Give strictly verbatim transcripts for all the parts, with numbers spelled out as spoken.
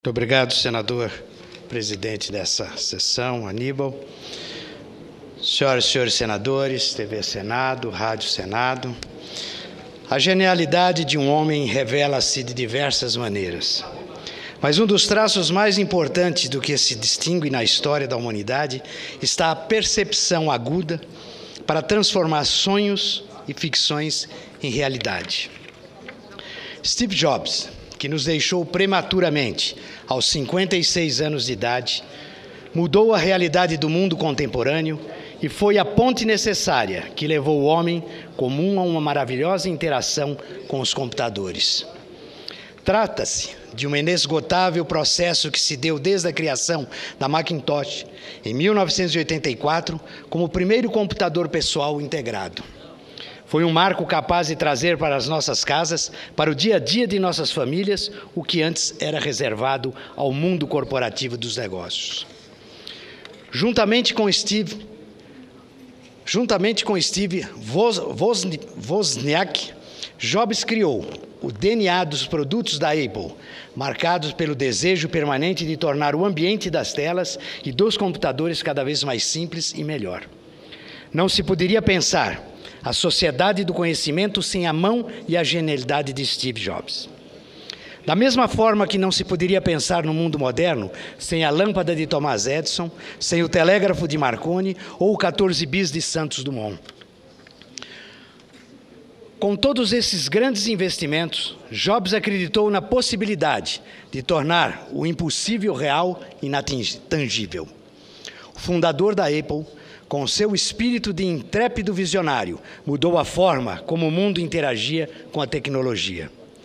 Muito obrigado, senador presidente dessa sessão, Aníbal. Senhoras e senhores senadores, T V Senado, Rádio Senado, a genialidade de um homem revela-se de diversas maneiras. Mas um dos traços mais importantes do que se distingue na história da humanidade está a percepção aguda para transformar sonhos e ficções em realidade. Steve Jobs, que nos deixou prematuramente, aos cinquenta e seis anos de idade, mudou a realidade do mundo contemporâneo e foi a ponte necessária que levou o homem comum a uma maravilhosa interação com os computadores. Trata-se de um inesgotável processo que se deu desde a criação da Macintosh, em mil novecentos e oitenta e quatro, como o primeiro computador pessoal integrado. Foi um marco capaz de trazer para as nossas casas, para o dia a dia de nossas famílias, o que antes era reservado ao mundo corporativo dos negócios. Juntamente com Steve, juntamente com Steve Wozniak, Jobs criou o D N A dos produtos da Apple, marcados pelo desejo permanente de tornar o ambiente das telas e dos computadores cada vez mais simples e melhor. Não se poderia pensar a sociedade do conhecimento sem a mão e a genialidade de Steve Jobs. Da mesma forma que não se poderia pensar no mundo moderno sem a lâmpada de Thomas Edison, sem o telégrafo de Marconi ou o quatorze bis de Santos Dumont. Com todos esses grandes investimentos, Jobs acreditou na possibilidade de tornar o impossível real e inatingível. O fundador da Apple, com seu espírito de intrépido visionário, mudou a forma como o mundo interagia com a tecnologia.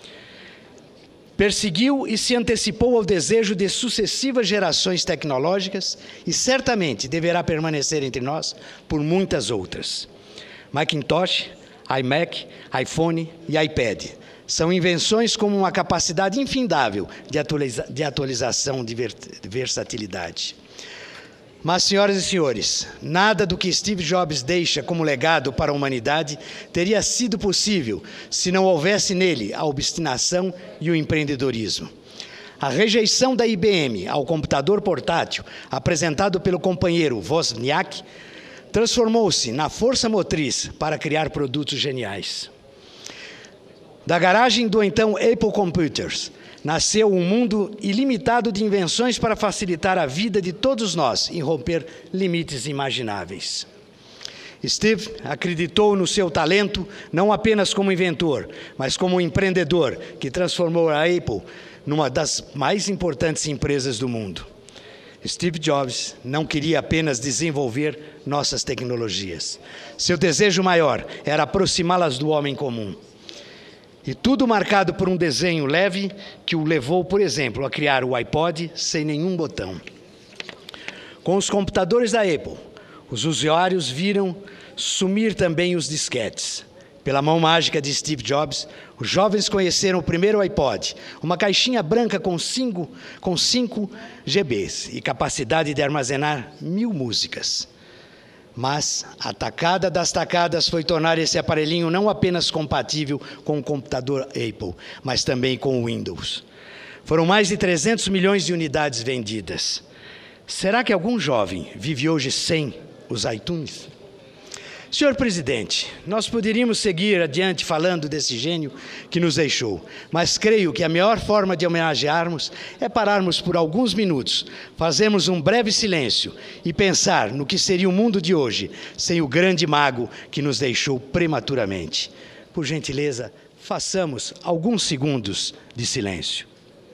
Perseguiu e se antecipou ao desejo de sucessivas gerações tecnológicas e certamente deverá permanecer entre nós por muitas outras. Macintosh, iMac, iPhone e iPad são invenções com uma capacidade infindável de, atualiza- de atualização de ver- de versatilidade. Mas, senhoras e senhores, nada do que Steve Jobs deixa como legado para a humanidade teria sido possível se não houvesse nele a obstinação e o empreendedorismo. A rejeição da I B M ao computador portátil, apresentado pelo companheiro Wozniak, transformou-se na força motriz para criar produtos geniais. Da garagem do então Apple Computers, nasceu um mundo ilimitado de invenções para facilitar a vida de todos nós e romper limites imagináveis. Steve acreditou no seu talento não apenas como inventor, mas como empreendedor que transformou a Apple numa das mais importantes empresas do mundo. Steve Jobs não queria apenas desenvolver nossas tecnologias. Seu desejo maior era aproximá-las do homem comum. E tudo marcado por um desenho leve que o levou, por exemplo, a criar o iPod sem nenhum botão. Com os computadores da Apple, os usuários viram sumir também os disquetes. Pela mão mágica de Steve Jobs, os jovens conheceram o primeiro iPod, uma caixinha branca com cinco, com cinco gigabytes e capacidade de armazenar mil músicas. Mas a tacada das tacadas foi tornar esse aparelhinho não apenas compatível com o computador Apple, mas também com o Windows. Foram mais de trezentos milhões de unidades vendidas. Será que algum jovem vive hoje sem os iTunes? Senhor presidente, nós poderíamos seguir adiante falando desse gênio que nos deixou, mas creio que a melhor forma de homenagearmos é pararmos por alguns minutos, fazermos um breve silêncio e pensar no que seria o mundo de hoje sem o grande mago que nos deixou prematuramente. Por gentileza, façamos alguns segundos de silêncio.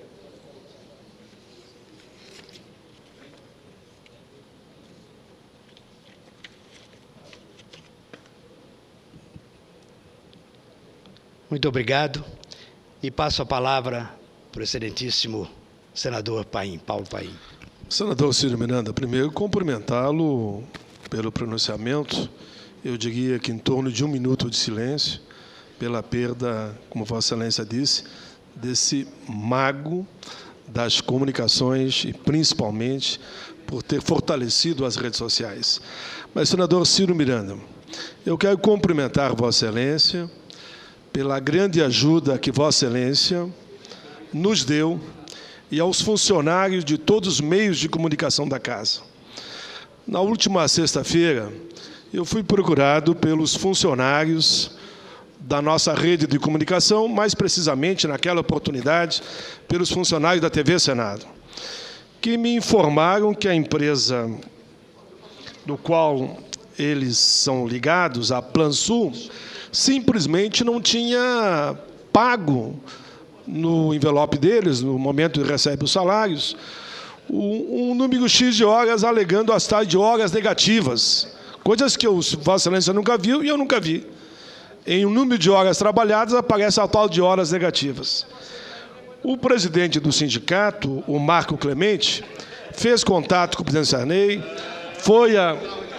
Muito obrigado e passo a palavra para o excelentíssimo senador Paim, Paulo Paim. Senador Ciro Miranda, primeiro cumprimentá-lo pelo pronunciamento, eu diria que em torno de um minuto de silêncio, pela perda, como Vossa Excelência disse, desse mago das comunicações e principalmente por ter fortalecido as redes sociais. Mas, senador Ciro Miranda, eu quero cumprimentar Vossa Excelência pela grande ajuda que Vossa Excelência nos deu e aos funcionários de todos os meios de comunicação da Casa. Na última sexta-feira, eu fui procurado pelos funcionários da nossa rede de comunicação, mais precisamente, naquela oportunidade, pelos funcionários da T V Senado, que me informaram que a empresa do qual eles são ligados, a Plansul, simplesmente não tinha pago no envelope deles, no momento em que recebe os salários, um, um número X de horas, alegando as tais de horas negativas, coisas que o Vossa Excelência nunca viu e eu nunca vi. Em um número de horas trabalhadas aparece a tal de horas negativas. O presidente do sindicato, o Marco Clemente, fez contato com o presidente Sarney, foi a,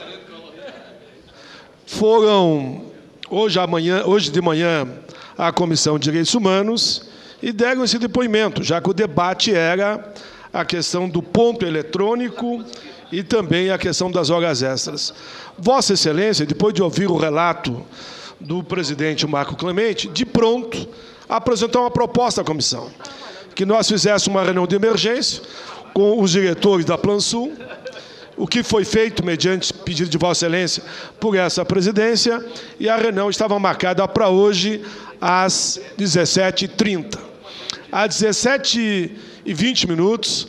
foram hoje, amanhã, hoje de manhã à Comissão de Direitos Humanos e deram esse depoimento, já que o debate era a questão do ponto eletrônico e também a questão das horas extras. Vossa Excelência, depois de ouvir o relato do presidente Marco Clemente, de pronto, apresentou uma proposta à comissão, que nós fizéssemos uma reunião de emergência com os diretores da Plansul, o que foi feito mediante pedido de Vossa Excelência por essa presidência, e a reunião estava marcada para hoje às dezessete e trinta. Às dezessete e vinte minutos,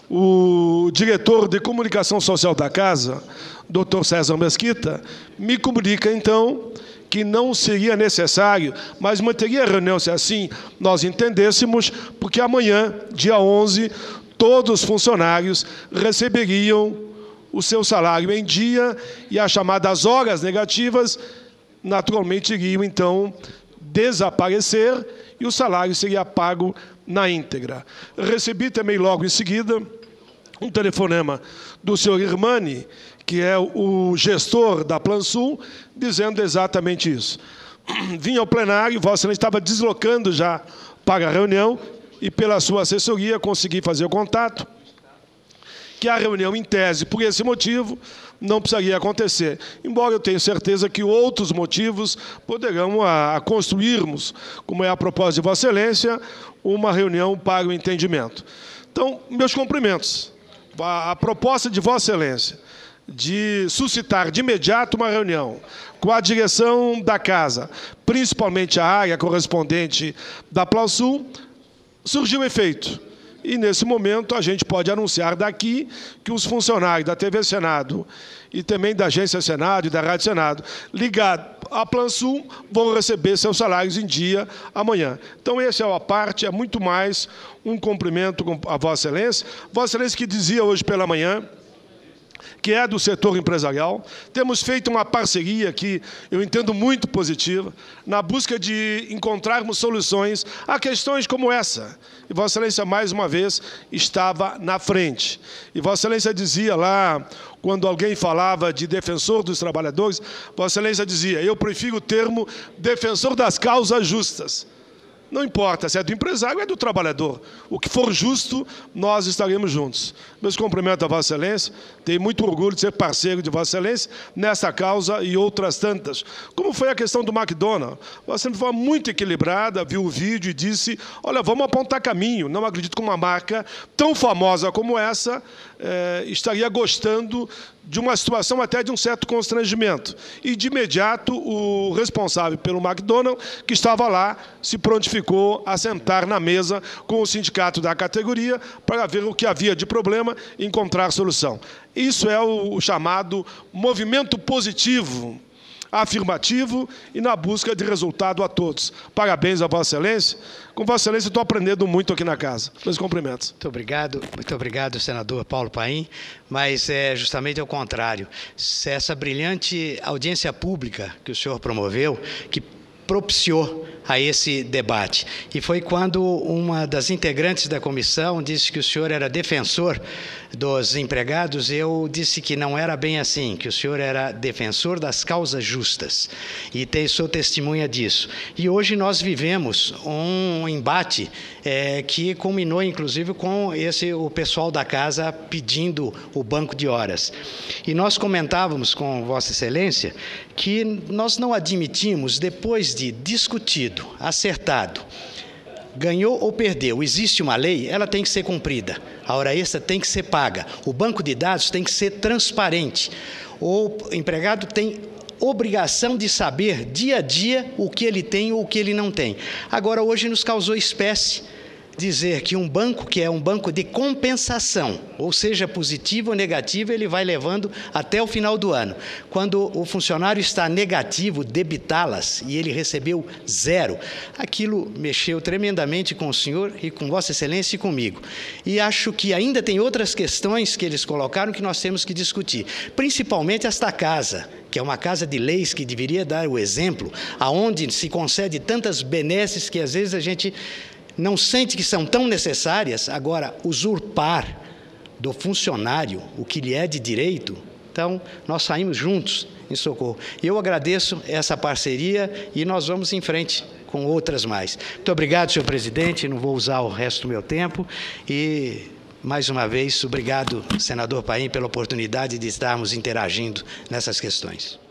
o diretor de comunicação social da Casa, doutor César Mesquita, me comunica, então, que não seria necessário, mas manteria a reunião, se assim nós entendêssemos, porque amanhã, dia onze, todos os funcionários receberiam o seu salário em dia e as chamadas horas negativas, naturalmente, iriam, então, desaparecer e o salário seria pago na íntegra. Recebi também, logo em seguida, um telefonema do senhor Irmani, que é o gestor da Plansul, dizendo exatamente isso. Vim ao plenário, Vossa Excelência estava deslocando já para a reunião e, pela sua assessoria, consegui fazer o contato, que a reunião, em tese, por esse motivo, não precisaria acontecer. Embora eu tenha certeza que outros motivos poderão a, a construirmos, como é a proposta de Vossa Excelência, uma reunião para o entendimento. Então, meus cumprimentos. A, a proposta de Vossa Excelência de suscitar de imediato uma reunião com a direção da Casa, principalmente a área correspondente da Plansul, surgiu efeito. E, nesse momento, a gente pode anunciar daqui que os funcionários da T V Senado e também da Agência Senado e da Rádio Senado, ligados à Plansul, vão receber seus salários em dia amanhã. Então, essa é a parte, é muito mais um cumprimento a Vossa Excelência. Vossa Excelência que dizia hoje pela manhã, que é do setor empresarial. Temos feito uma parceria que eu entendo muito positiva, na busca de encontrarmos soluções a questões como essa. E Vossa Excelência, mais uma vez, estava na frente. E Vossa Excelência dizia lá, quando alguém falava de defensor dos trabalhadores, Vossa Excelência dizia, eu prefiro o termo defensor das causas justas. Não importa se é do empresário ou é do trabalhador. O que for justo, nós estaremos juntos. Meus cumprimentos a Vossa Excelência. Tenho muito orgulho de ser parceiro de Vossa Excelência nessa causa e outras tantas. Como foi a questão do McDonald's. Vossa Excelência foi muito equilibrada, viu o vídeo e disse, olha, vamos apontar caminho. Não acredito que uma marca tão famosa como essa eh, estaria gostando de uma situação até de um certo constrangimento. E, de imediato, o responsável pelo McDonald's, que estava lá, se prontificou a sentar na mesa com o sindicato da categoria para ver o que havia de problema e encontrar solução. Isso é o chamado movimento positivo, afirmativo e na busca de resultado a todos. Parabéns a Vossa Excelência. Com Vossa Excelência, estou aprendendo muito aqui na Casa. Meus cumprimentos. Muito obrigado, muito obrigado, senador Paulo Paim, mas é justamente ao contrário. Essa brilhante audiência pública que o senhor promoveu, que propiciou a esse debate. E foi quando uma das integrantes da comissão disse que o senhor era defensor dos empregados, eu disse que não era bem assim, que o senhor era defensor das causas justas. E tem, sou testemunha disso. E hoje nós vivemos um embate é, que culminou, inclusive, com esse, o pessoal da Casa pedindo o banco de horas. E nós comentávamos com Vossa Excelência que nós não admitimos, depois de discutido, acertado, ganhou ou perdeu, existe uma lei, ela tem que ser cumprida. A hora extra tem que ser paga. O banco de dados tem que ser transparente. O empregado tem obrigação de saber dia a dia o que ele tem ou o que ele não tem. Agora, hoje nos causou espécie dizer que um banco que é um banco de compensação, ou seja, positivo ou negativo, ele vai levando até o final do ano. Quando o funcionário está negativo, debitá-las, e ele recebeu zero, aquilo mexeu tremendamente com o senhor e com Vossa Excelência e comigo. E acho que ainda tem outras questões que eles colocaram que nós temos que discutir, principalmente esta casa, que é uma casa de leis que deveria dar o exemplo, aonde se concede tantas benesses que às vezes a gente não sente que são tão necessárias. Agora, usurpar do funcionário o que lhe é de direito, então, nós saímos juntos em socorro. Eu agradeço essa parceria e nós vamos em frente com outras mais. Muito obrigado, senhor presidente, não vou usar o resto do meu tempo e, mais uma vez, obrigado, senador Paim, pela oportunidade de estarmos interagindo nessas questões.